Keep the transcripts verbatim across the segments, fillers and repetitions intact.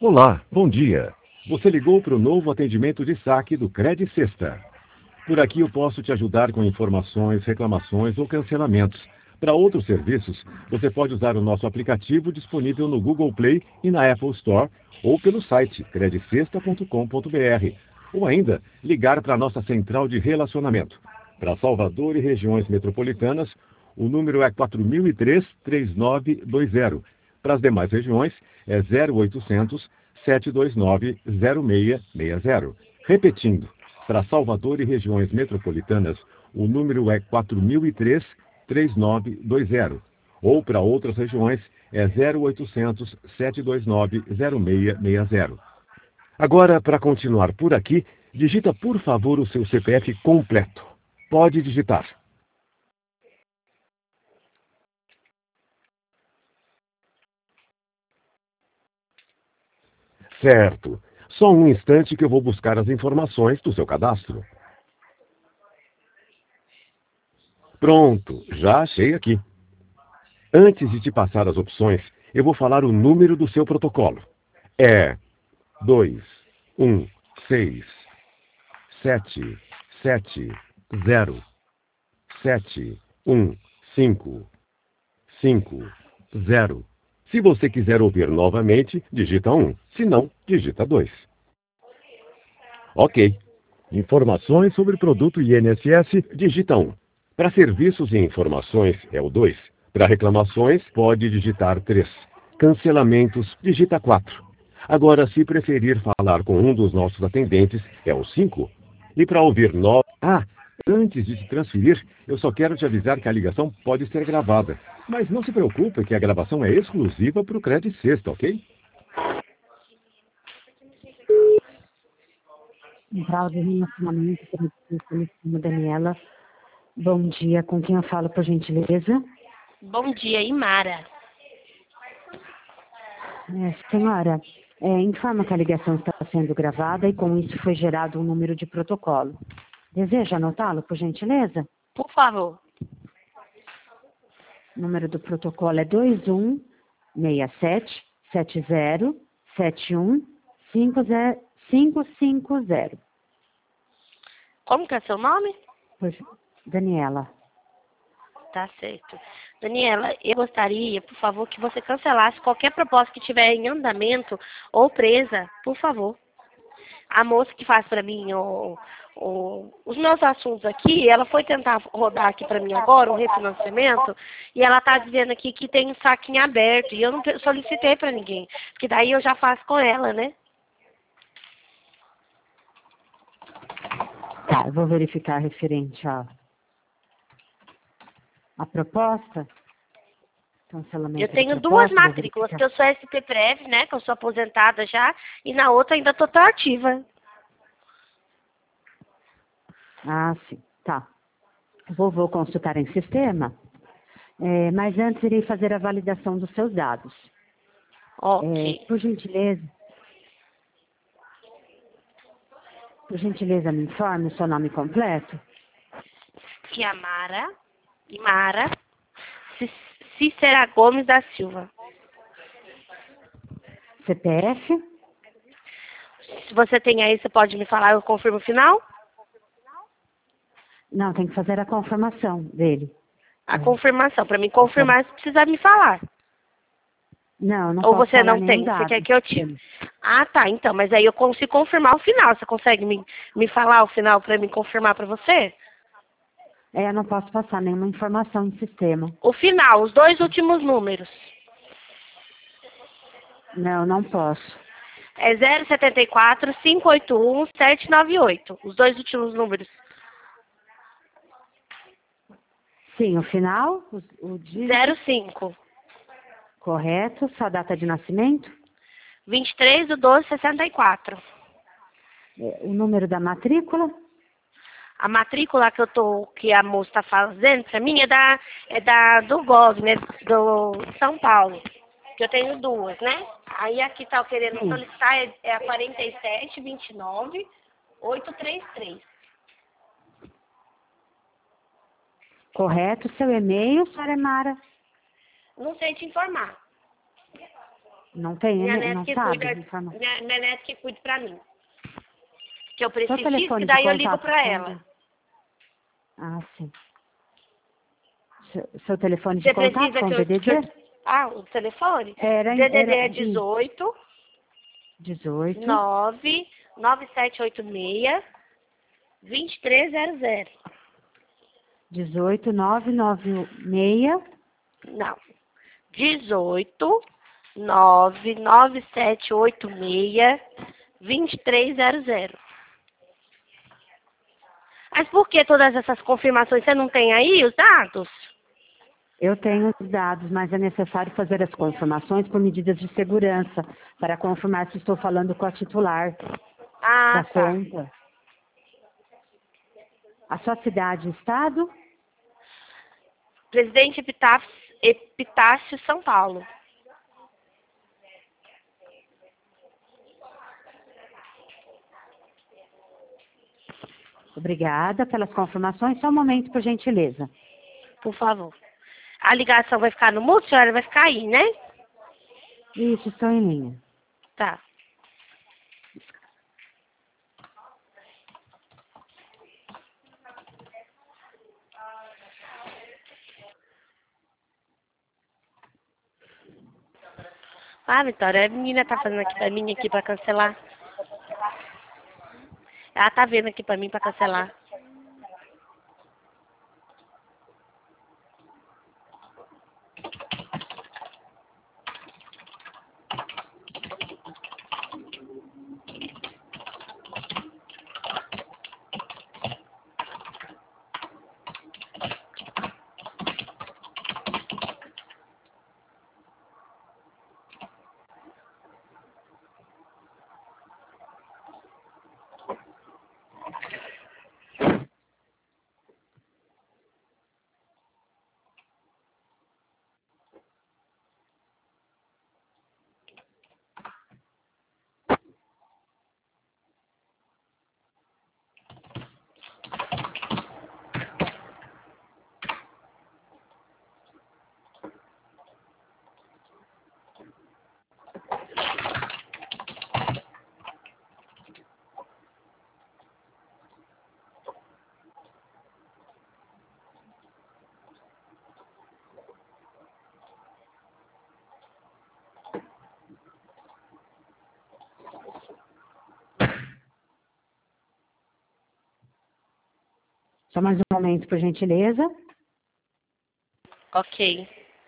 Olá, bom dia. Você ligou para o novo atendimento de saque do Cred Sexta. Por aqui eu posso te ajudar com informações, reclamações ou cancelamentos. Para outros serviços, você pode usar o nosso aplicativo disponível no Google Play e na Apple Store ou pelo site cred sexta ponto com ponto br ou ainda ligar para a nossa central de relacionamento. Para Salvador e regiões metropolitanas, o número é quatro mil e três, três nove dois zero. Para as demais regiões, é zero oitocentos, sete dois nove, zero seis seis zero. Repetindo, para Salvador e regiões metropolitanas, o número é quatro mil e três, três nove dois zero. Ou para outras regiões, é zero oitocentos, sete dois nove, zero seis seis zero. Agora, para continuar por aqui, digita por favor o seu C P F completo. Pode digitar. Certo. Só um instante que eu vou buscar as informações do seu cadastro. Pronto, já achei aqui. Antes de te passar as opções, eu vou falar o número do seu protocolo. É dois um seis sete sete zero sete um cinco cinco zero. Se você quiser ouvir novamente, digita um. Se não, digita dois. Ok. Informações sobre produto I N S S, digita um. Para serviços e informações, é o dois. Para reclamações, pode digitar três. Cancelamentos, digita quatro. Agora, se preferir falar com um dos nossos atendentes, é o cinco. E para ouvir nove... Ah, antes de te transferir, eu só quero te avisar que a ligação pode ser gravada. Mas não se preocupe que a gravação é exclusiva para o Cred Sexta, ok? Central de Relacionamento, Telefone, Daniela. Bom dia, com quem eu falo, por gentileza? Bom dia, Imara. É, senhora, é, informa que a ligação está sendo gravada e com isso foi gerado um número de protocolo. Deseja anotá-lo, por gentileza? Por favor. O número do protocolo é dois um seis sete sete zero sete um cinco cinco zero. Como que é seu nome? Pois, Daniela. Tá certo. Daniela, eu gostaria, por favor, que você cancelasse qualquer proposta que tiver em andamento ou presa, por favor. A moça que faz para mim o, o, os meus assuntos aqui, ela foi tentar rodar aqui para mim agora um refinanciamento e ela tá dizendo aqui que tem um saquinho aberto e eu não solicitei para ninguém, porque daí eu já faço com ela, né? Tá, eu vou verificar referente a, a proposta. Cancelamento Eu tenho de duas proposta, matrículas, que eu sou S P Prev, né, que eu sou aposentada já, e na outra ainda estou ativa. Ah, sim, tá. Vou, vou consultar em sistema, é, mas antes irei fazer a validação dos seus dados. Ok. É, por gentileza, por gentileza, me informe o seu nome completo. Yamara, Imara, Cícera Gomes da Silva. C P F? Se você tem aí, você pode me falar, eu confirmo o final? Não, tem que fazer a confirmação dele. A É. confirmação. Para mim confirmar, você precisa me falar. Não, não Ou posso você falar não nenhum tem? Você dado. quer que eu te... Ah, tá. Então, mas aí eu consigo confirmar o final. Você consegue me, me falar o final para me confirmar para você? É, eu não posso passar nenhuma informação em sistema. O final, os dois últimos números. Não, não posso. É zero setenta e quatro, cinco oito um, sete nove oito. Os dois últimos números. Sim, o final, o, o dígito zero cinco. correto, sua data de nascimento, vinte e três do doze, sessenta e quatro. é, o número da matrícula. A matrícula que eu tô, que a moça está fazendo para mim é da, é da do Gov, né? Do São Paulo. Que eu tenho duas, né? Aí aqui tá querendo Sim. solicitar é, é a quarenta e sete, vinte e nove, oitocentos e trinta e três. Correto, seu e-mail, senhora Mara. Não sei te informar. Não tem, Minha né? neta Não que sabe? cuida, Informa... minha, minha neta que cuida pra mim. Que eu Seu preciso disso, telefone que de daí eu ligo contato pra quando- ela. Ah, sim. Seu, seu telefone de Você contato precisa com que o eu, D D que eu... D? Ah, o telefone? Era, D D D era é dezoito, dezoito, nove, nove sete oito seis, dois três zero zero. dezoito, nove nove seis. Não. dezoito, nove nove sete oito seis, dois três zero zero. Mas por que todas essas confirmações? Você não tem aí os dados? Eu tenho os dados, mas é necessário fazer as confirmações por medidas de segurança, para confirmar se estou falando com a titular Ah, da tá. conta. A sua cidade e estado? Presidente Epitácio, Epitácio, São Paulo. Obrigada pelas confirmações. Só um momento, por gentileza. Por favor. A ligação vai ficar no mudo, senhora? Vai ficar aí, né? Isso, estou em linha. Tá. Ah, Vitória, a menina tá fazendo aqui pra mim aqui pra cancelar. Ela tá vendo aqui pra mim pra cancelar. Só mais um momento, por gentileza. Ok.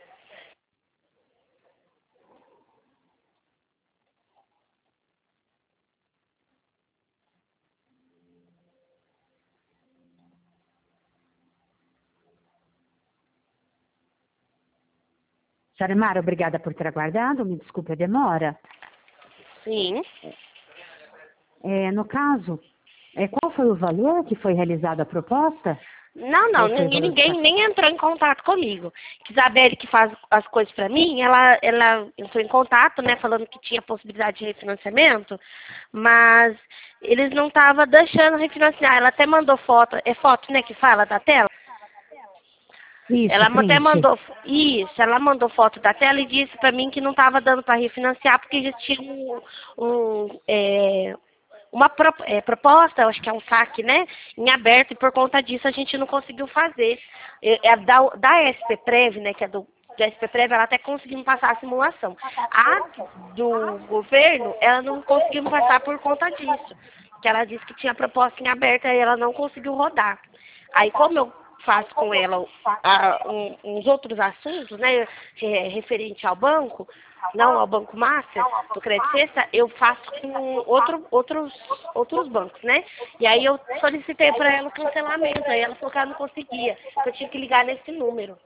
Senhora Mara, obrigada por ter aguardado. Me desculpe a demora. Sim. É, no caso, é, qual foi o valor que foi realizada a proposta? Não, não, Qual foi o ninguém, valor que ninguém foi- nem entrou em contato comigo. Isabelle, que faz as coisas pra mim, ela, ela entrou em contato, né, falando que tinha possibilidade de refinanciamento, mas eles não estavam deixando refinanciar. Ela até mandou foto, é foto, né, que fala da tela? Isso, Ela até print. mandou, isso, ela mandou foto da tela e disse pra mim que não estava dando para refinanciar porque já tinha um, um, é, uma pro- é, proposta, eu acho que é um saque, né, em aberto, e por conta disso a gente não conseguiu fazer. É, é da, da S P Prev, né, que é do, da S P Prev, ela até conseguiu me passar a simulação. A do governo, ela não conseguiu me passar por conta disso, que ela disse que tinha proposta em aberto e ela não conseguiu rodar. Aí como eu faço com ela ah, um, uns outros assuntos, né, re- referente ao banco, não ao Banco Master, do Crédito Sexta, eu faço com outro, outros, outros bancos, né? E aí eu solicitei para ela o cancelamento, aí ela falou que ela não conseguia, que eu tinha que ligar nesse número.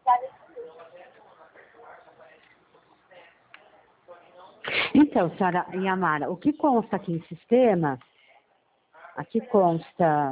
Então, senhora Yamara, o que consta aqui em sistema, aqui consta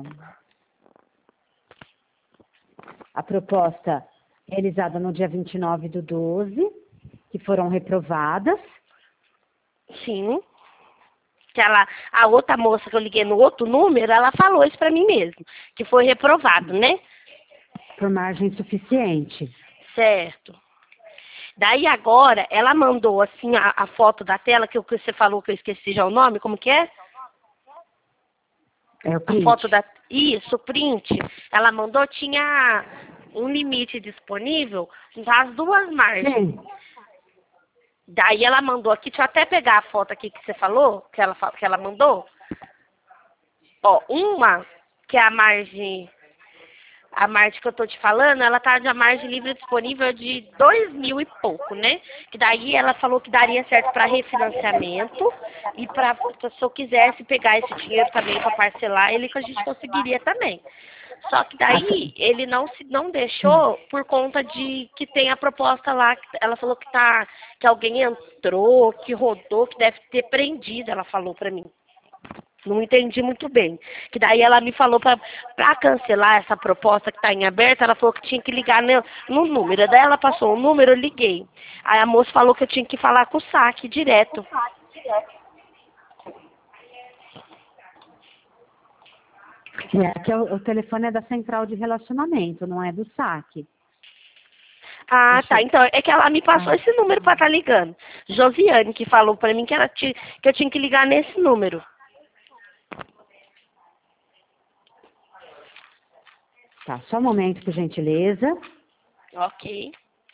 a proposta realizada no dia vinte e nove do doze, que foram reprovadas. Sim. Que ela, a outra moça que eu liguei no outro número, ela falou isso para mim mesmo, que foi reprovado, né? Por margem suficiente. Certo. Daí agora, ela mandou assim a, a foto da tela, que, eu- que você falou que eu esqueci já o nome, como que é? É o A print. foto da... Isso, o print. Ela mandou, tinha um limite disponível das duas margens. Sim. Daí ela mandou aqui, deixa eu até pegar a foto aqui que você falou, que ela, fa- que ela mandou. Ó, uma, que é a margem, a margem que eu tô te falando, ela tá de a margem livre disponível de dois mil e pouco, né? Que daí ela falou que daria certo para refinanciamento e para se eu quisesse pegar esse dinheiro também para parcelar, ele que a gente conseguiria também. Só que daí ele não se não deixou por conta de que tem a proposta lá, que ela falou que tá que alguém entrou, que rodou, que deve ter prendido, ela falou pra mim. Não entendi muito bem. Que daí ela me falou pra para cancelar essa proposta que tá em aberto, ela falou que tinha que ligar no, no número. Daí ela passou o número, eu liguei. Aí a moça falou que eu tinha que falar com o saque direto. É, que é o, o telefone é da central de relacionamento, não é do saque. Ah, Deixa tá. eu- Então, é que ela me passou Ah. esse número pra estar ligando. Josiane, que falou pra mim que, ela ti- que eu tinha que ligar nesse número. Tá, só um momento, por gentileza. Ok.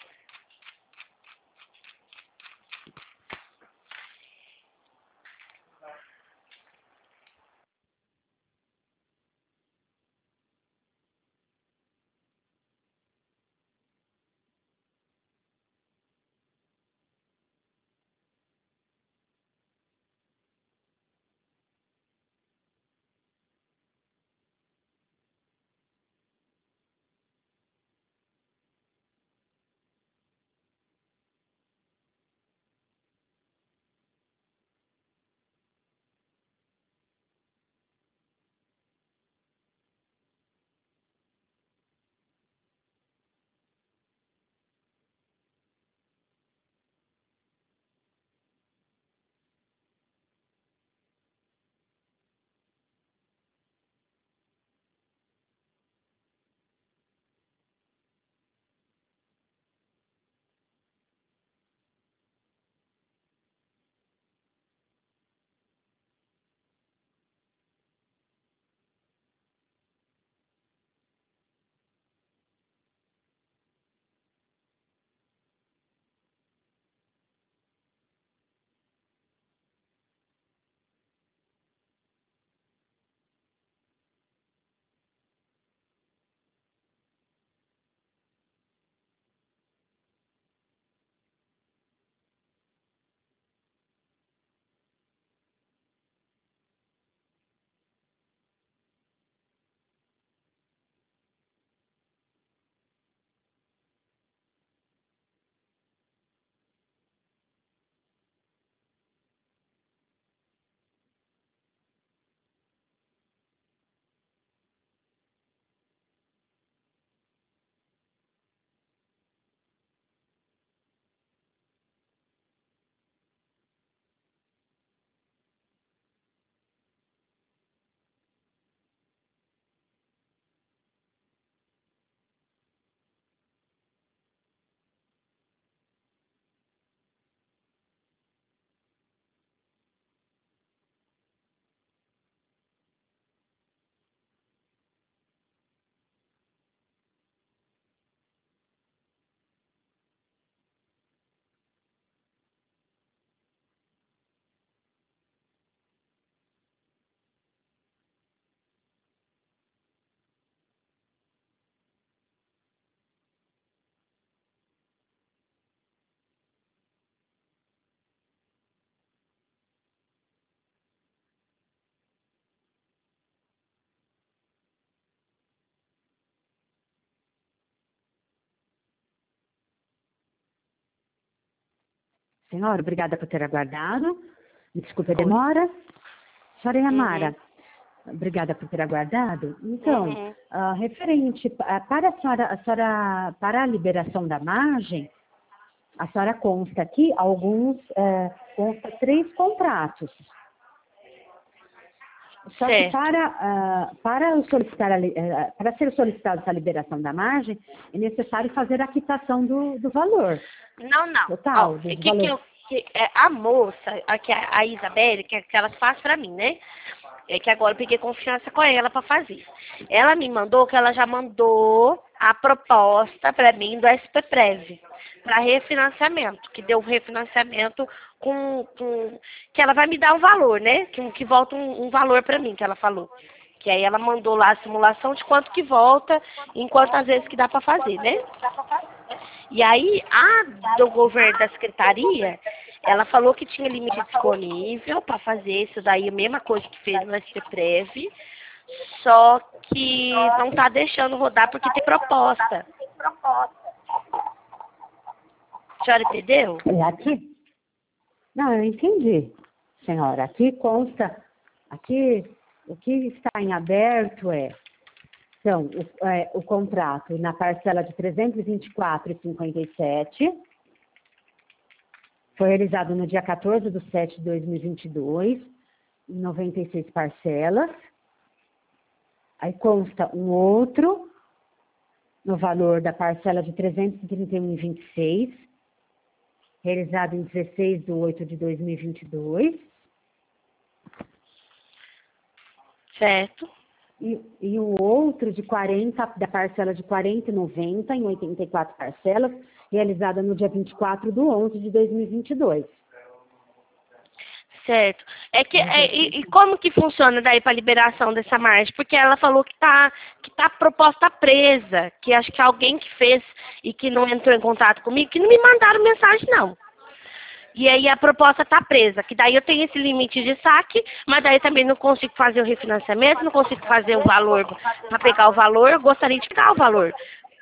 Senhora, obrigada por ter aguardado. Desculpe a demora. Senhora Yamara, obrigada por ter aguardado. Então, Uhum. ah, referente ah, para a senhora, a senhora, para a liberação da margem, a senhora consta aqui alguns, eh, consta três contratos. Só que Certo. para, ah, para, o solicitar a li- eh, para ser solicitada essa liberação da margem, é necessário fazer a quitação do, do valor Não, não. Ó, total, o dos que que valores. eu... Que, é, a moça, a, que a, a Isabelle, que, que ela faz pra mim, né? É que agora eu peguei confiança com ela pra fazer. Ela me mandou que ela já mandou a proposta pra mim do S P Prev para refinanciamento, que deu refinanciamento com, com que ela vai me dar um valor, né? Que, que volta um, um valor pra mim, que ela falou. Que aí ela mandou lá a simulação de quanto que volta, em quantas vezes que dá pra fazer, né? E aí, a do governo da secretaria, ela falou que tinha limite disponível para fazer isso daí, a mesma coisa que fez no S P Prev, só que não está deixando rodar porque tem proposta. A senhora entendeu? É aqui? Não, eu entendi, senhora. Aqui consta, aqui o que está em aberto é, então, o, é, o contrato na parcela de trezentos e vinte e quatro reais e cinquenta e sete centavos, foi realizado no dia quatorze de setembro de dois mil e vinte e dois, em noventa e seis parcelas. Aí consta um outro, no valor da parcela de trezentos e trinta e um reais e vinte e seis centavos, realizado em dezesseis de oito de dois mil e vinte e dois. Certo. E, e o outro de quarenta, da parcela de quarenta e noventa, em oitenta e quatro parcelas, realizada no dia vinte e quatro de onze de dois mil e vinte e dois. Certo. É que, é, e, e como que funciona daí para liberação dessa margem? Porque ela falou que tá, que tá proposta presa, que acho que alguém que fez e que não entrou em contato comigo, que não me mandaram mensagem, não. E aí a proposta tá presa, que daí eu tenho esse limite de saque, mas daí também não consigo fazer o refinanciamento, não consigo fazer o valor para pegar o valor, eu gostaria de pegar o valor.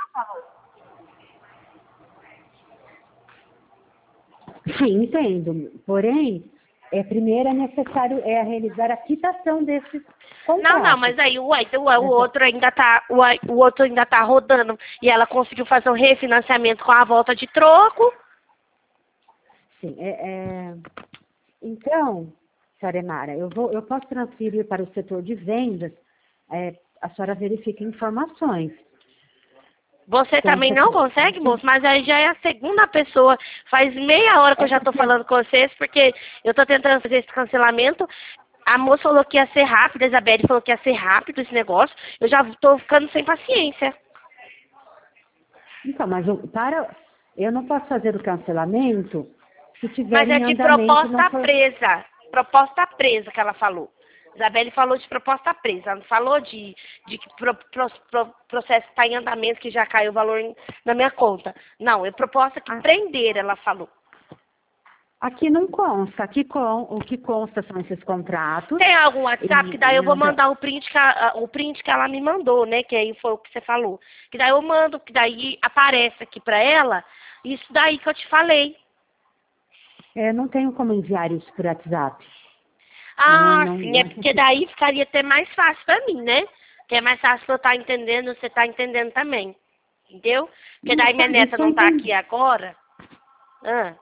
Sim, entendo. Porém, é, primeiro é necessário é, realizar a quitação desses Não, não, contratos. mas aí ué, o, o Dessa- outro ainda tá, o, o outro ainda tá rodando e ela conseguiu fazer o refinanciamento com a volta de troco. Sim, é, é, então, senhora Emara, eu, vou, eu posso transferir para o setor de vendas, é, a senhora verifica informações. Você Com o também não setor. consegue, moço, mas aí já é a segunda pessoa. Faz meia hora que É eu já tô porque, falando com vocês, porque eu tô tentando fazer esse cancelamento. A moça falou que ia ser rápido, a Isabelle falou que ia ser rápido esse negócio. Eu já tô ficando sem paciência. então, mas eu, para, eu não posso fazer o cancelamento se tiver Mas é em de andamento e não proposta for. presa. Proposta presa que ela falou. Isabelle falou de proposta presa. Ela não falou de, de que pro, pro, pro, processo está em andamento, que já caiu o valor em- na minha conta. Não, é proposta que Ah, prender, ela falou. aqui não consta, aqui com, o que consta são esses contratos. Tem algum WhatsApp que Em, daí eu em vou anda, mandar o print que, a- o print que ela me mandou, né? Que aí foi o que você falou. Que daí eu mando, que daí aparece aqui pra ela, isso daí que eu te falei. é, não tenho como enviar isso por WhatsApp. Não, Ah, não, sim, é não é porque possível. daí ficaria até mais fácil pra mim, né? Que é mais fácil eu estar entendendo, você tá entendendo também. Entendeu? Porque Não, daí isso, minha neta isso eu não tá aqui entendi. agora. Ah,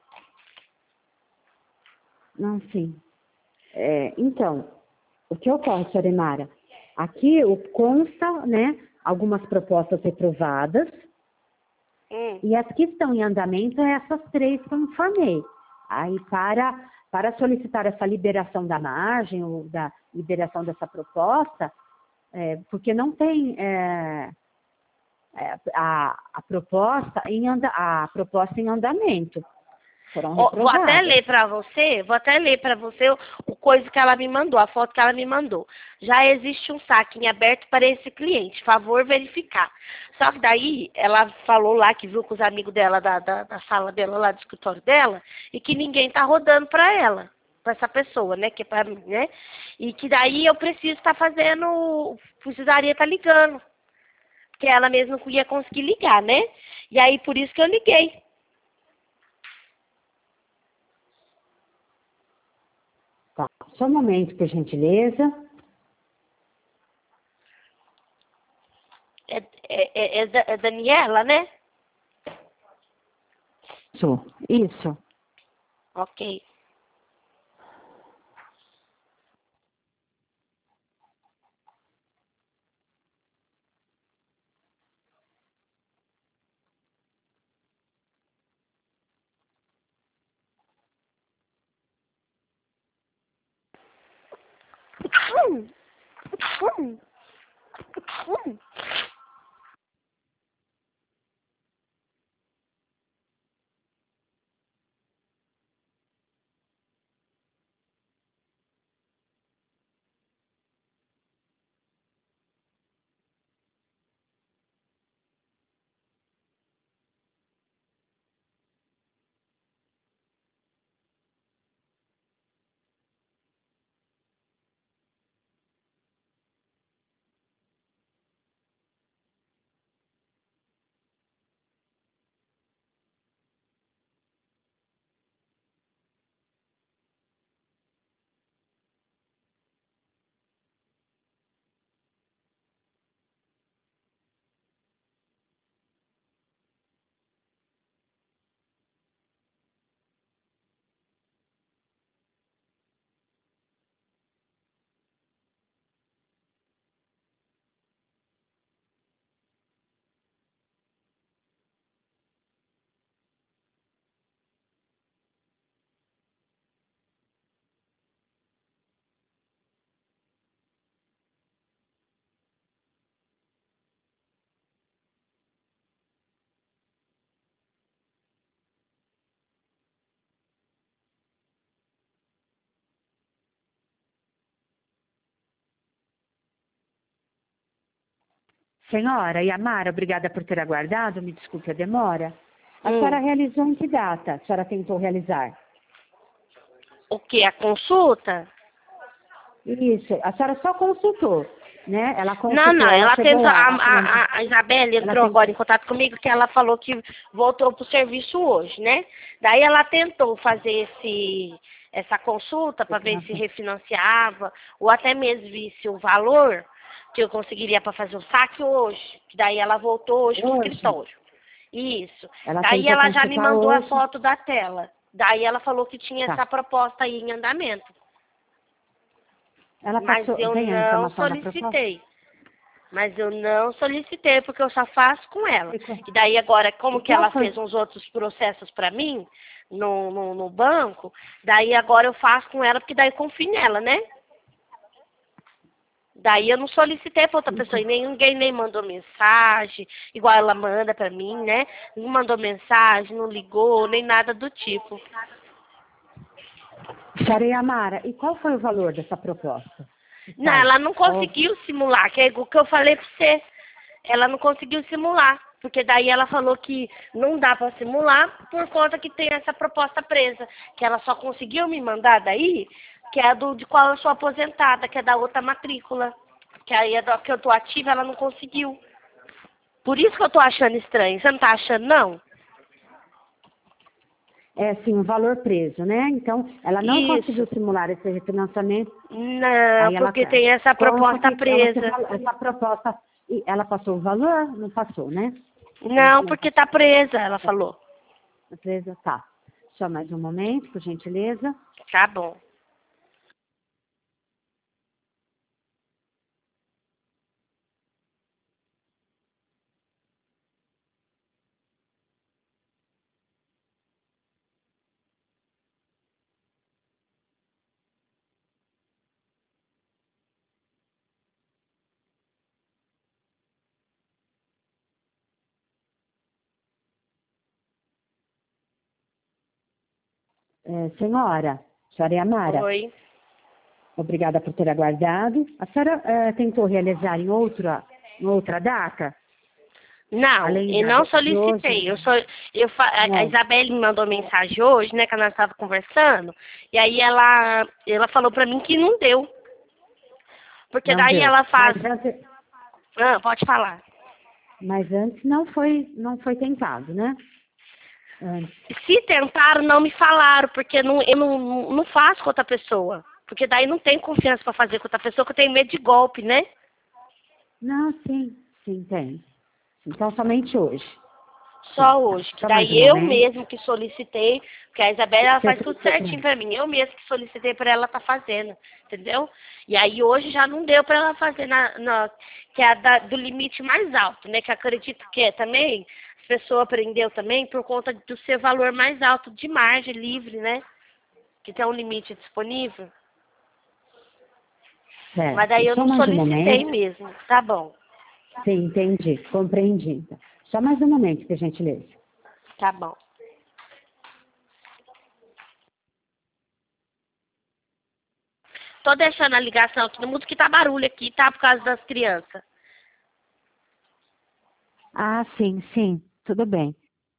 Não, sim. É, então, o que ocorre, senhora Emara? Aqui o, consta, né, algumas propostas reprovadas, hum. e as que estão em andamento é essas três que eu informei. Aí, para, para solicitar essa liberação da margem, ou da liberação dessa proposta, é, porque não tem é, é, a, a, proposta em anda, a proposta em andamento. Foram Ó, vou até reprovadas. ler pra você, vou até ler pra você o, o coisa que ela me mandou, a foto que ela me mandou. Já existe um saque em aberto para esse cliente, favor verificar. Só que daí ela falou lá que viu com os amigos dela da, da, da sala dela, lá do escritório dela, e que ninguém tá rodando pra ela, pra essa pessoa, né, que é pra mim, né? E que daí eu preciso estar tá fazendo, precisaria estar tá ligando, porque ela mesma não ia conseguir ligar, né? E aí por isso que eu liguei. Tá. Só um momento, por gentileza. É, é, é, é Da- é Daniela, né? Isso, isso. Ok. Senhora Yamara, obrigada por ter aguardado, me desculpe a demora. A Hum. senhora realizou em que data? A senhora tentou realizar? O que? A consulta? Isso, a senhora só consultou, né? Ela consultou, Não, não, ela chegou tentou, lá, a, a, a Isabelle ela entrou tentou- agora em contato comigo que ela falou que voltou pro serviço hoje, né? Daí ela tentou fazer esse, essa consulta para ver se refinanciava, ou até mesmo visse o valor que eu conseguiria para fazer o saque hoje, que daí ela voltou hoje pro Hoje? escritório. Isso. Ela Daí tentou ela já me consultar mandou a hoje. foto da tela. Daí ela falou que tinha Tá. essa proposta aí em andamento. Ela Mas passou, eu tem a não informação da proposta? solicitei. Mas eu não solicitei, porque eu só faço com ela. E qual- E daí agora, como e que qual ela foi- fez uns outros processos para mim, no, no, no banco, daí agora eu faço com ela, porque daí eu confio nela, né? Daí eu não solicitei para outra pessoa, e nem, ninguém nem mandou mensagem, igual ela manda para mim, né? Não mandou mensagem, não ligou, nem nada do tipo. Senhora Yamara, e qual foi o valor dessa proposta? Não, ela não conseguiu simular, que é o que eu falei pra você. Ela não conseguiu simular, porque daí ela falou que não dá pra simular por conta que tem essa proposta presa, que ela só conseguiu me mandar daí, que é a do de qual eu sou aposentada, que é da outra matrícula. Que aí é do que eu tô ativa, ela não conseguiu. Por isso que eu tô achando estranho. Você não tá achando, não? É, sim, um valor preso, né? Então, ela não Isso. conseguiu simular esse refinanciamento. Não, Aí ela porque quer. tem essa Consta proposta que ela presa. se- essa proposta, e ela passou o valor? Não passou, né? Não, porque tá presa, ela falou. A presa, tá. Só mais um momento, por gentileza. Tá bom. É, senhora, senhora Yamara, Oi. obrigada por ter aguardado. A senhora é, tentou realizar em outra, em outra data? Não, Além eu da não de solicitei. hoje? Eu só, eu, fa- a, a Não. Isabelle me mandou mensagem hoje, né, que nós estávamos conversando, e aí ela, ela falou pra mim que não deu. Porque Não daí deu. ela faz. Mas antes, Ah, pode falar. mas antes não foi, não foi tentado, né? Antes. Se tentaram, não me falaram, porque não, eu não, não faço com outra pessoa. Porque daí não tem confiança pra fazer com outra pessoa, que eu tenho medo de golpe, né? Não, sim, sim, tem. Então, somente hoje. Só hoje. Que Só mais daí um eu momento. mesmo que solicitei, porque a Isabela ela Você faz tudo solicitou. certinho pra mim. Eu mesmo que solicitei pra ela tá fazendo, entendeu? E aí hoje já não deu pra ela fazer na, na que é a da, do limite mais alto, né? Que eu acredito que é também, as pessoas aprendeu também por conta do seu valor mais alto de margem livre, né? Que tem um limite disponível. Certo. Mas daí eu Só não mais um solicitei momento. mesmo. Tá bom. Sim, entendi. Compreendi. Então. Só mais um momento, por gentileza. Tá bom. Tô deixando a ligação aqui no mundo que tá barulho aqui, tá? Por causa das crianças. Ah, sim, sim. Tudo bem.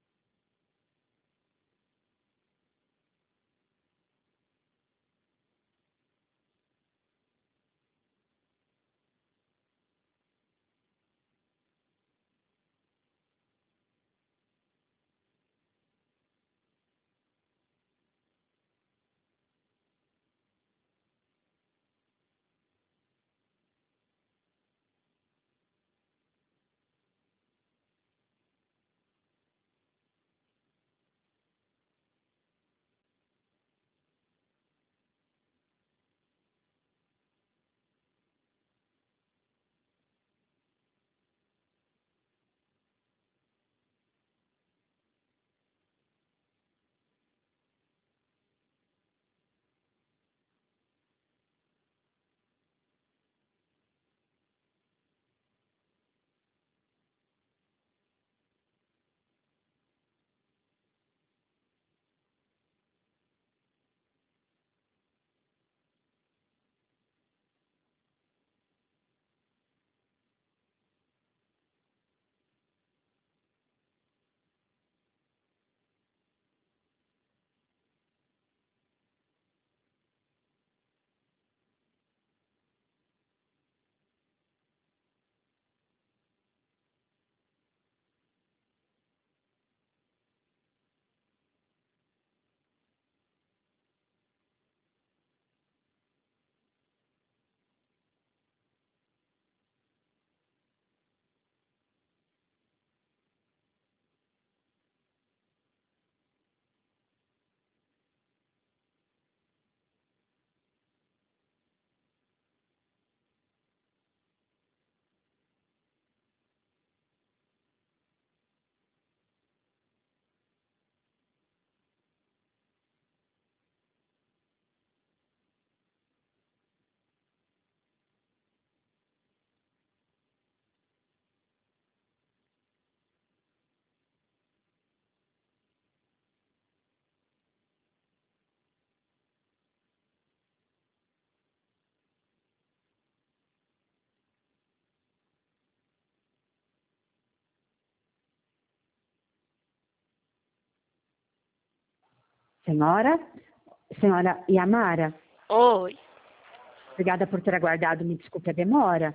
Senhora? Senhora Yamara? Oi. Obrigada por ter aguardado. Me desculpe a demora.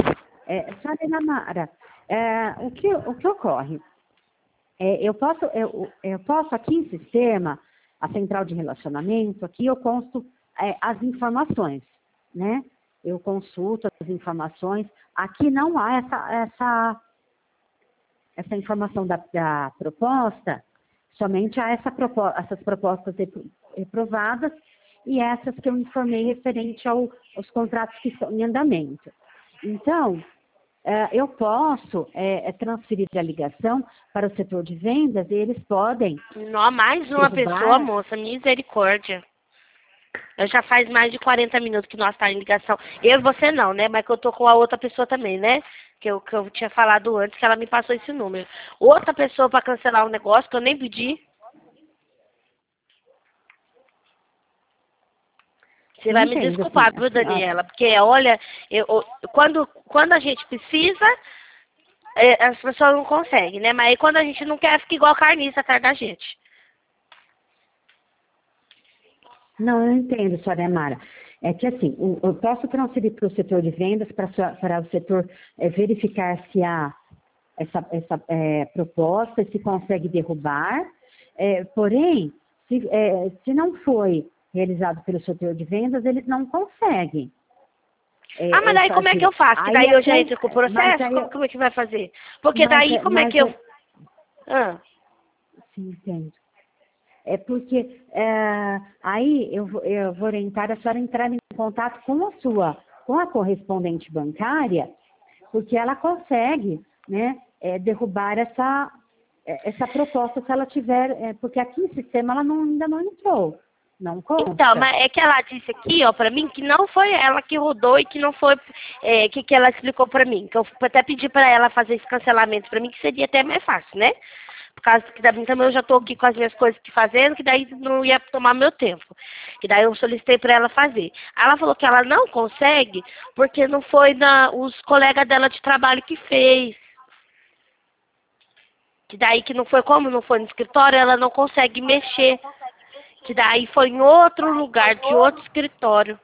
É, senhora Yamara, é, o, que, o que ocorre? É, eu, posso, eu, eu posso aqui em sistema, a central de relacionamento, aqui eu consto é, as informações, né? Eu consulto as informações. Aqui não há essa, essa, essa informação da, da proposta, somente há essa propo, essas propostas reprovadas e essas que eu informei referente ao, aos contratos que estão em andamento. Então, é, eu posso é, transferir a ligação para o setor de vendas e eles podem... Não, mais uma derrubar... pessoa, moça, misericórdia. Eu já faz mais de quarenta minutos que nós estamos em ligação. Eu e você não, né? Mas que eu tô com a outra pessoa também, né? Que eu, que eu tinha falado antes, que ela me passou esse número. Outra pessoa para cancelar um negócio que eu nem pedi. Você vai me Entendo, desculpar, sim. viu, Daniela? Porque, olha, eu, eu- quando, quando a gente precisa, é, as pessoas não conseguem, né? Mas aí quando a gente não quer, fica igual carniça atrás da gente. Não, eu entendo, senhora Amara. É que assim, o- eu posso transferir para o setor de vendas, para, sua- para o setor é, verificar se há essa, essa é, proposta, se consegue derrubar. É, porém, se, é, se não foi realizado pelo setor de vendas, eles não conseguem. Ah, mas É, é daí como é que fazer. eu faço? Que Aí daí é eu já com, entro com o mas processo? aí, Como, como é que vai fazer? Porque mas, daí é- como é mas que eu... é- Ah, sim, entendo. É porque é, aí eu, vou- eu vou orientar a senhora a entrar em contato com a sua, com a correspondente bancária, porque ela consegue, né, é, derrubar essa, é, essa proposta se ela tiver, é, porque aqui no sistema ela não- ainda não entrou. Não consta. Então, mas é que ela disse aqui, ó, pra mim, que não foi ela que rodou e que não foi, é, que, que ela explicou pra mim. Que eu até pedi pra ela fazer esse cancelamento pra mim, que seria até mais fácil, né? Por causa que também eu já tô aqui com as minhas coisas aqui fazendo, que daí não ia tomar meu tempo. Que daí eu solicitei pra ela fazer. Ela falou que ela não consegue, porque não foi na, os colegas dela de trabalho que fez. Que daí que não foi, como não foi no escritório, ela não consegue mexer. Que daí foi em outro lugar, de outro escritório.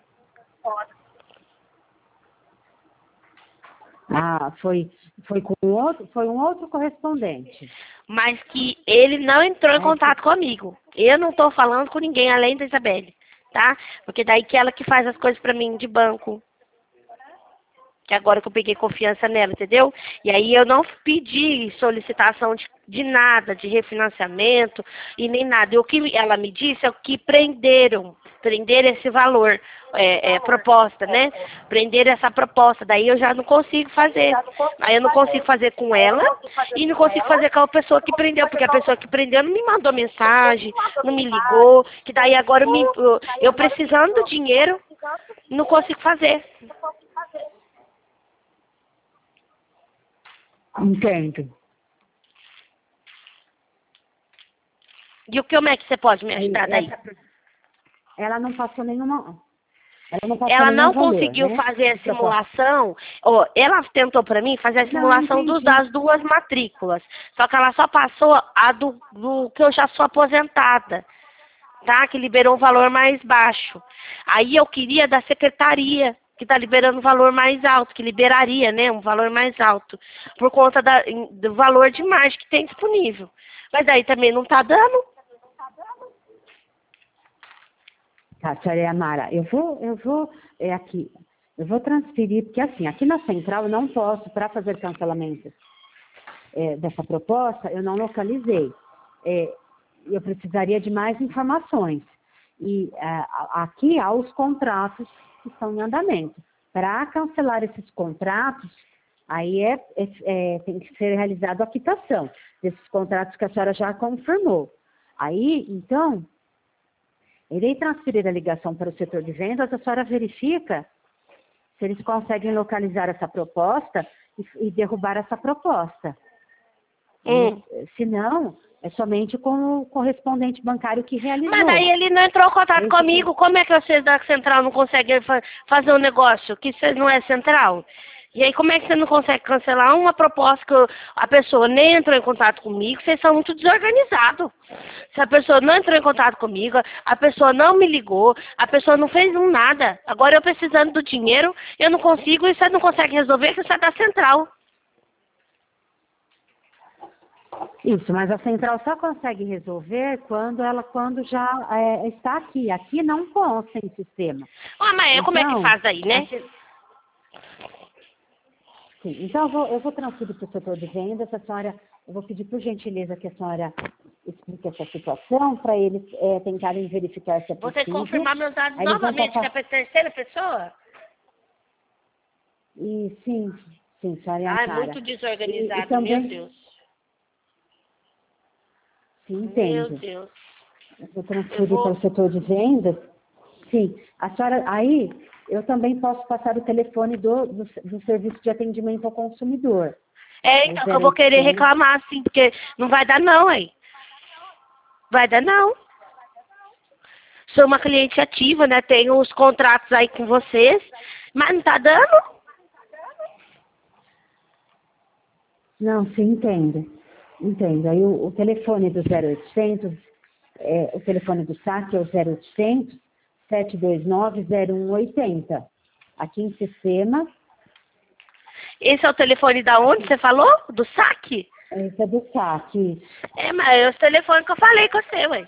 Ah, foi, foi com outro, foi um outro correspondente. Mas que ele não entrou em contato comigo. Eu não tô falando com ninguém além da Isabelle, tá? Porque daí que ela que faz as coisas pra mim de banco. Que agora que eu peguei confiança nela, entendeu? E aí eu não pedi solicitação de, de nada, de refinanciamento e nem nada. E o que ela me disse é que prenderam, prenderam esse valor, é, é, proposta, né? Prenderam essa proposta, daí eu já não consigo fazer. Aí eu não consigo fazer com ela e não consigo fazer com a pessoa que prendeu, porque a pessoa que prendeu não me mandou mensagem, não me ligou, que daí agora eu, me, eu, eu precisando do dinheiro, não consigo fazer. Entendo. E o que, como é que você pode me ajudar daí? Ela não passou nenhuma... Ela não, passou ela não valor, conseguiu né? fazer a simulação. Ó, ela tentou para mim fazer a simulação não, do, das duas matrículas. Só que ela só passou a do, do que eu já sou aposentada. Tá? Que liberou um valor mais baixo. Aí eu queria da secretaria, que está liberando um valor mais alto, que liberaria, né, um valor mais alto, por conta da, do valor de margem que tem disponível. Mas aí também não está dando. Tá, senhora Amara, eu vou, eu vou, é aqui, eu vou transferir, porque assim, aqui na central eu não posso, para fazer cancelamento é, dessa proposta, eu não localizei. É, eu precisaria de mais informações. E é, aqui há os contratos que estão em andamento. Para cancelar esses contratos, aí é, é, é, tem que ser realizada a quitação desses contratos que a senhora já confirmou. Aí, então, irei transferir a ligação para o setor de vendas, a senhora verifica se eles conseguem localizar essa proposta e, e derrubar essa proposta. Hum. E, se não, é somente com o correspondente bancário que realizou. Mas aí ele não entrou em contato Esse comigo. que... Como é que vocês da central não conseguem fa fazer um negócio? Que você não é central? E aí como é que você não consegue cancelar uma proposta que eu, a pessoa nem entrou em contato comigo? Vocês são muito desorganizados. Se a pessoa não entrou em contato comigo, a pessoa não me ligou, a pessoa não fez um nada. Agora eu precisando do dinheiro, eu não consigo e você não consegue resolver, que você é da central. Isso, mas a central só consegue resolver quando ela quando já é, está aqui. Aqui não consta em sistema. Ah, mas então, como é que faz aí, né? Aqui... Sim, então eu vou, eu vou transferir para o setor de vendas. A senhora, eu vou pedir por gentileza que a senhora explique essa situação para eles é, tentarem verificar se é possível. Você confirmar meus dados aí novamente, passar... que é para terceira pessoa? E sim, sim, senhora Ah, é Ampara. muito desorganizado, e, e também... meu Deus. Sim, entendo. Meu Deus. Eu vou transferir eu vou... para o setor de vendas. Sim, a senhora, aí eu também posso passar o telefone do, do, do serviço de atendimento ao consumidor. É, então, que eu vou querer reclamar, sim, porque não vai dar não, aí. Vai dar não. Sou uma cliente ativa, né? Tenho os contratos aí com vocês, mas não tá dando. Não, sim, entendo. Entendo. Aí o, o telefone do zero oitocentos, é, o telefone do saque é o zero oitocentos, sete dois nove, zero um oito zero. Aqui em sistema. Esse é o telefone da onde você falou? Do saque? Esse é do saque. É, mas é o telefone que eu falei com você, ué.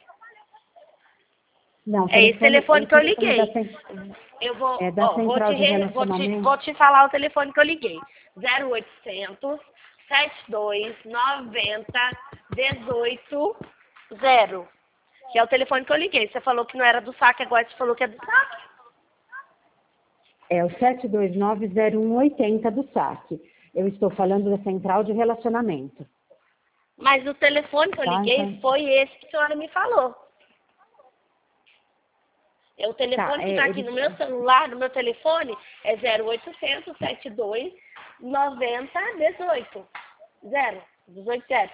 Não, é esse telefone é que eu liguei. Da, eu vou, é da ó, vou, te re, vou, te, vou te falar o telefone que eu liguei. zero oitocentos, sete dois nove zero, um oito zero. Que é o telefone que eu liguei. Você falou que não era do saque, agora você falou que é do saque. É o sete dois nove, zero um oito zero do saque. Eu estou falando da central de relacionamento. Mas o telefone que eu tá, liguei então... foi esse que a senhora me falou. É o telefone Tá, que é, está aqui ele- no meu celular, no meu telefone, é zero oitocentos, setenta e dois, noventa, dezoito. Zero, dezoito zero.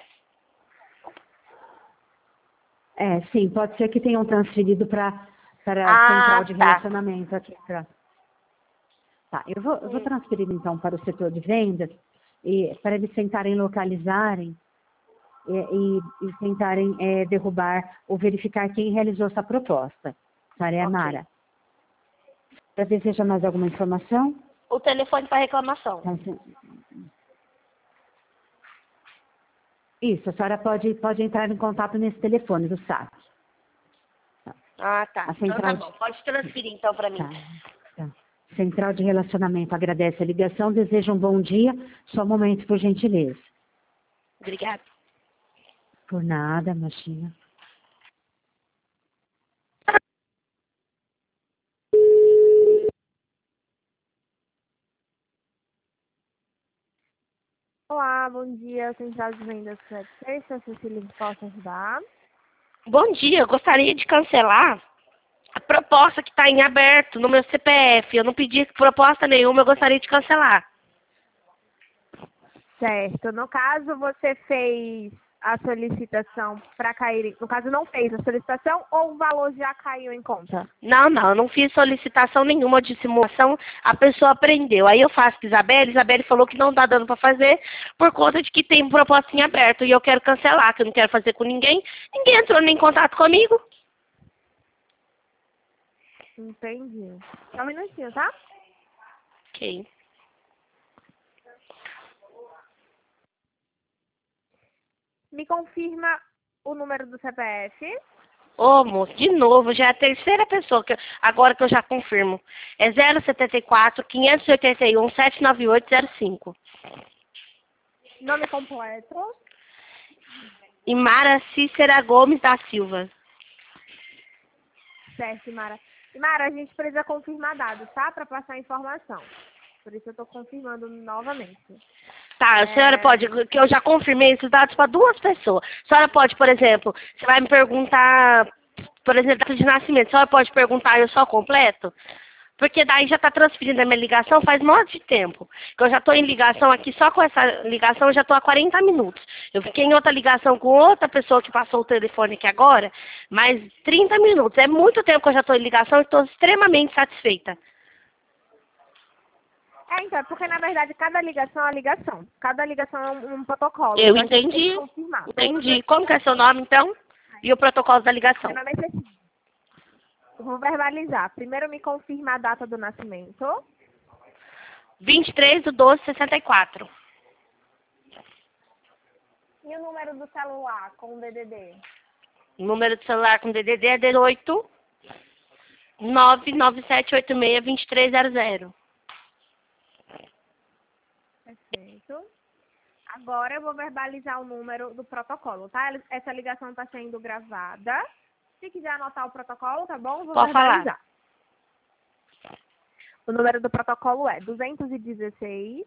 É, sim, pode ser que tenham transferido para para a central Ah, de tá. relacionamento aqui. Pra... Tá, eu vou, eu vou Hum. transferir então para o setor de vendas e para eles tentarem localizarem e, e, e tentarem é, derrubar ou verificar quem realizou essa proposta. Maria Ok. Mara, você deseja mais alguma informação? O telefone para reclamação. Então, sim. Isso, a senhora pode, pode entrar em contato nesse telefone do S A C. Ah, tá. A Então tá central bom. de... Pode transferir então para mim. Tá, tá. Central de Relacionamento agradece a ligação, deseja um bom dia. Só um momento, por gentileza. Obrigada. Por nada, imagina. Olá, bom dia, Central de Vendas Fred Sexta, Cecília, posso ajudar? Bom dia, eu gostaria de cancelar a proposta que está em aberto no meu C P F. Eu não pedi proposta nenhuma, eu gostaria de cancelar. Certo, no caso você fez a solicitação para cair, no caso não fez a solicitação ou o valor já caiu em conta? Não, não, eu não fiz solicitação nenhuma de simulação, a pessoa aprendeu. Aí eu faço com a Isabelle, Isabelle falou que não tá dando para fazer por conta de que tem proposta em aberto e eu quero cancelar, que eu não quero fazer com ninguém. Ninguém entrou nem em contato comigo. Entendi. Só um minutinho, tá? Ok. Me confirma o número do C P F. Ô, moço, de novo, já é a terceira pessoa, que eu- agora que eu já confirmo. É zero setenta e quatro, quinhentos e oitenta e um, setecentos e noventa e oito, zero cinco. Nome completo. E Mara Cícera Gomes da Silva. Certo, Mara. E Mara, a gente precisa confirmar dados, tá? Para passar a informação. Por isso eu estou confirmando novamente. Tá, a senhora É. pode, que eu já confirmei esses dados para duas pessoas. A senhora pode, por exemplo, você vai me perguntar, por exemplo, data de nascimento, a senhora pode perguntar eu só completo? Porque daí já está transferindo a minha ligação faz muito de tempo. Que eu já estou em ligação aqui, só com essa ligação eu já estou há quarenta minutos. Eu fiquei em outra ligação com outra pessoa que passou o telefone aqui agora, mais trinta minutos. É muito tempo que eu já estou em ligação e estou extremamente satisfeita. É, então, é porque na verdade cada ligação é uma ligação. Cada ligação é um, um protocolo. Eu Então, a gente tem que entendi, confirmar. entendi. Como que é seu nome, então? E o protocolo da ligação? Meu nome é Cecília. Eu vou verbalizar. Primeiro me confirma a data do nascimento. vinte e três de doze de sessenta e quatro. E o número do celular com o D D D? O número do celular com D D D é dezoito, nove nove sete oito seis, dois três zero zero. Perfeito. Agora eu vou verbalizar o número do protocolo, tá? Essa ligação está sendo gravada. Se quiser anotar o protocolo, tá bom? Vou Pode falar. verbalizar. O número do protocolo é duzentos e dezesseis,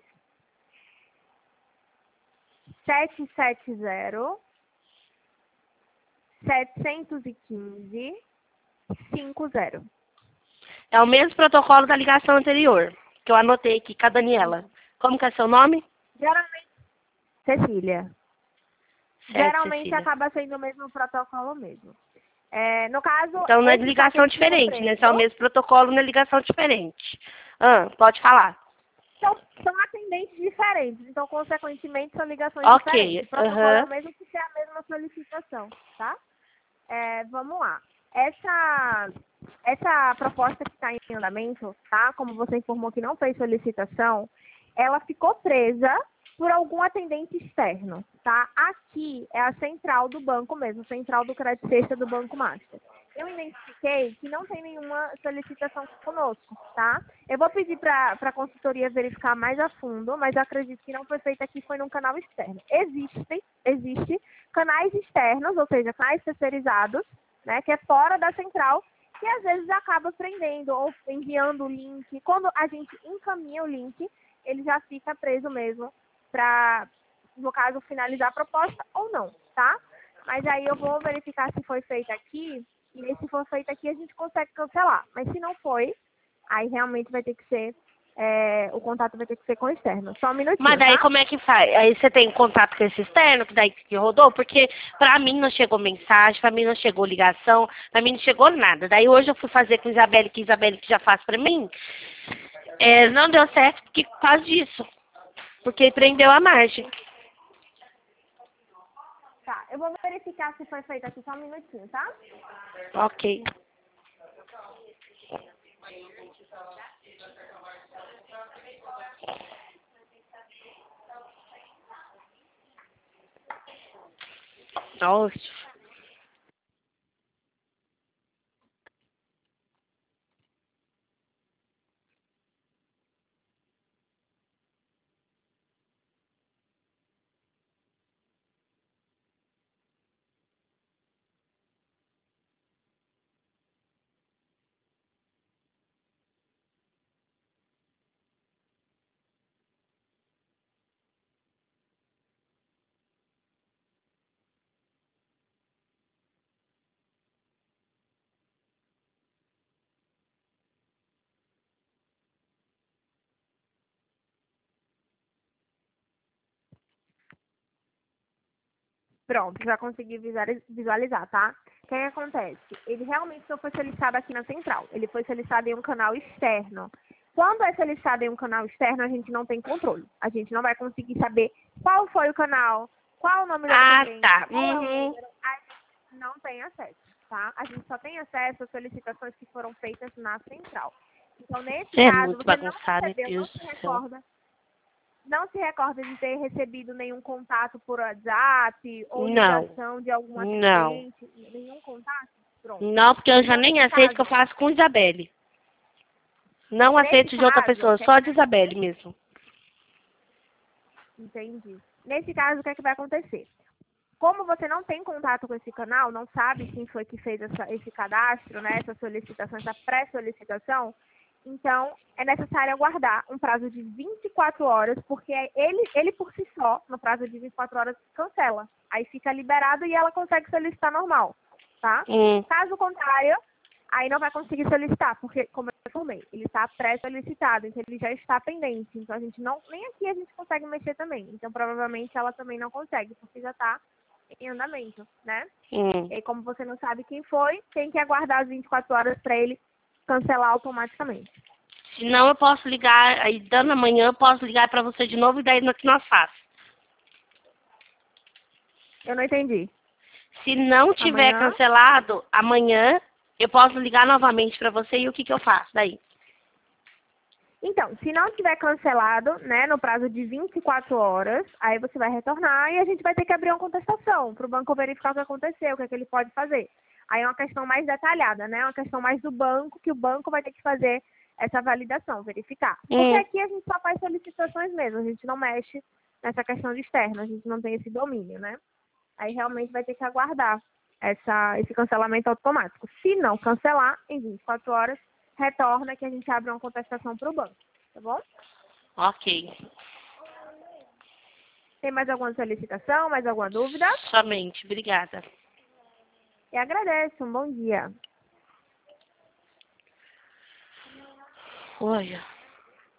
setecentos e setenta, setecentos e quinze, cinquenta. É o mesmo protocolo da ligação anterior, que eu anotei aqui com a Daniela. Como que é seu nome? Geralmente, Cecília. Certo, Geralmente Cecília. acaba sendo o mesmo protocolo mesmo. É, no caso... Então não é esse ligação paquete diferente, né? preso, Se é o mesmo protocolo, não é ligação diferente. Ah, pode falar. São, são atendentes diferentes, então, consequentemente, são ligações Ok, diferentes. O protocolo aham. é o mesmo porque é a mesma solicitação, tá? É, vamos lá. Essa, essa proposta que está em andamento, tá? Como você informou que não fez solicitação, ela ficou presa por algum atendente externo, tá? Aqui é a central do banco mesmo, central do Crédito Sexta do Banco Master. Eu identifiquei que não tem nenhuma solicitação conosco, tá? Eu vou pedir para a consultoria verificar mais a fundo, mas eu acredito que não foi feito aqui, foi num canal externo. Existem, existe canais externos, ou seja, canais terceirizados, né, que é fora da central, que às vezes acaba prendendo ou enviando o link. Quando a gente encaminha o link, ele já fica preso mesmo para, no caso, finalizar a proposta ou não, tá? Mas aí eu vou verificar se foi feito aqui E aí, se for feito aqui, a gente consegue cancelar. Mas se não foi, aí realmente vai ter que ser, é, o contato vai ter que ser com o externo. Só um minutinho, Mas daí tá? como é que faz? Aí você tem contato com esse externo, que daí que rodou? Porque pra mim não chegou mensagem, pra mim não chegou ligação, pra mim não chegou nada. Daí hoje eu fui fazer com a Isabelle, que a Isabelle que já faz pra mim. É, não deu certo porque, por causa disso. Porque prendeu a margem. Tá, eu vou verificar se foi feito aqui só um minutinho, tá? Ok. Nossa. Pronto, já consegui visuali- visualizar, tá? O que, que acontece? Ele realmente não foi solicitado aqui na central. Ele foi solicitado em um canal externo. Quando é solicitado em um canal externo, a gente não tem controle. A gente não vai conseguir saber qual foi o canal, qual o nome da Ah, atendente, tá. qual é o Uhum. número. A gente não tem acesso, tá? A gente só tem acesso às solicitações que foram feitas na central. Então, nesse É caso, muito você não bagunçado, meu recebeu, não Deus se do céu. recorda não se recorda de ter recebido nenhum contato por WhatsApp ou Não. ligação de algum Não. atendente, nenhum contato? Pronto. Não, porque eu já Então, nem nesse aceito que eu caso, faço com Isabelle. Não aceito nesse de outra caso, o pessoa, que é só que de vai Isabelle acontecer? mesmo. Entendi. Nesse caso, o que é que vai acontecer? Como você não tem contato com esse canal, não sabe quem foi que fez essa, esse cadastro, né, essa solicitação, essa pré-solicitação, então é necessário aguardar um prazo de vinte e quatro horas, porque ele, ele por si só, no prazo de vinte e quatro horas, cancela. Aí fica liberado e ela consegue solicitar normal, tá? Hum. Caso contrário, aí não vai conseguir solicitar, porque, como eu informei, ele está pré-solicitado, então ele já está pendente. Então a gente não, nem aqui a gente consegue mexer também. Então provavelmente ela também não consegue, porque já está em andamento, né? Hum. E aí, como você não sabe quem foi, tem que aguardar as vinte e quatro horas para ele cancelar automaticamente. Se não, eu posso ligar, aí dando amanhã, eu posso ligar pra você de novo e daí no que nós faz. Eu não entendi. Se não tiver Amanhã? cancelado, amanhã eu posso ligar novamente pra você e o que que eu faço daí? Então, se não tiver cancelado, né, no prazo de vinte e quatro horas, aí você vai retornar e a gente vai ter que abrir uma contestação para o banco verificar o que aconteceu, o que é que ele pode fazer. Aí é uma questão mais detalhada, né? Uma questão mais do banco, que o banco vai ter que fazer essa validação, verificar. Porque Hum. aqui a gente só faz solicitações mesmo, a gente não mexe nessa questão de externo, a gente não tem esse domínio, né? Aí realmente vai ter que aguardar essa, esse cancelamento automático. Se não cancelar, em vinte e quatro horas, retorna que a gente abre uma contestação para o banco, tá bom? Ok. Tem mais alguma solicitação, mais alguma dúvida? Somente. Obrigada. E agradeço, um bom dia. Olha.